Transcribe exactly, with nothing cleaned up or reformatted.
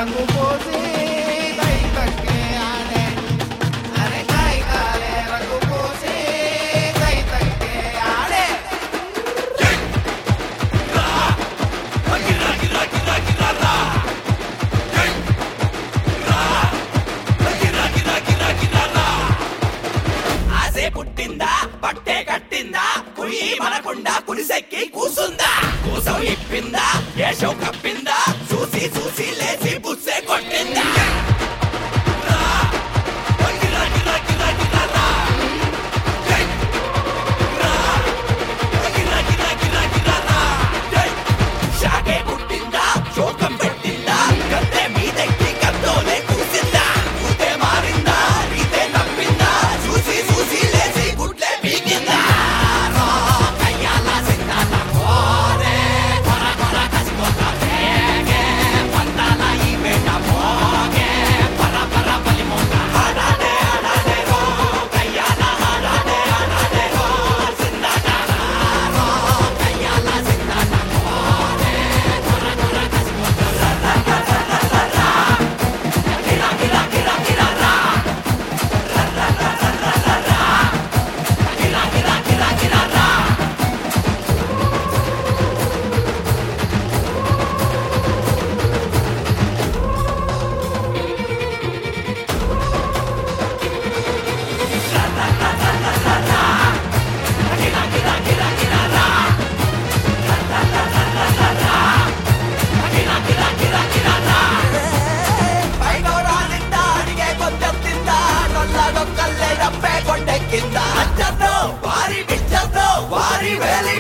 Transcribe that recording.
రంగు పోసి తై తక్కే ఆడే అరే కాయ కాలే రంగు పోసి తై తక్కే ఆడే ఆసే పుట్టిందా పట్టే కట్టిందా కుయ్యి మనకుండా కులిసెక్కి కూసుందా కూసం ఇప్పిందా ఏషం కప్పిందా చూసి చూసి లేచి బుస్సే కొట్టిందా షాకే పుట్టిందా శోకం పెట్టిందా గద్దె మీదెక్కి గద్దోలే కూసిందా కూతే మారిందా రీతే తప్పిందా చూసి చూసి లేచి గుడ్లే పీకిందా వారి బిచ్చతో వారి వేలి